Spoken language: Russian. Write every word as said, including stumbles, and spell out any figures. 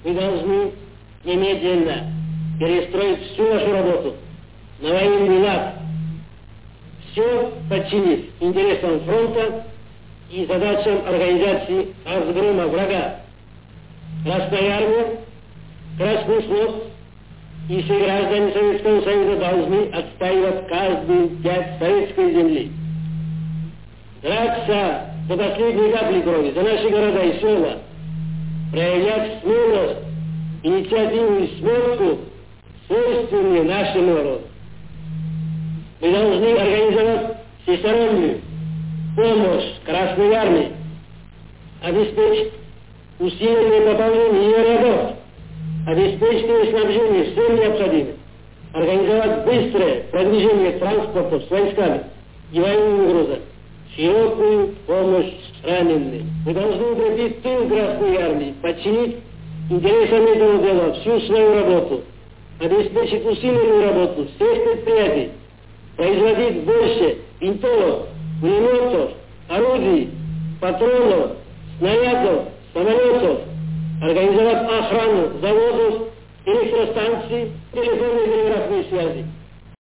вы должны немедленно перестроить всю вашу работу на военный лад, все подчинить интересам фронта и задачам организации разгрома врага. Красная армия, Красный флот и все граждане Советского Союза должны отстаивать каждую пять советской земли. Драться до последней капли крови за наши города и села, проявлять смелость, инициативу и смелку, свойственные нашему народу. Мы должны организовать всестороннюю помощь Красной Армии, обеспечить усиленное пополнение ее рядов, обеспечить ее снабжение всем необходимым, организовать быстрое продвижение транспорта с войсками и военными грузами, широкую помощь раненым. Мы должны укрепить тыл Красной Армии, подчинить интересам этого дела всю свою работу, обеспечить усиленную работу всех предприятий, производить больше винтовок, пулеметов, орудий, патронов, снарядов, самолетов, организовать охрану заводов, электростанций, телефонной и телеграфной связи,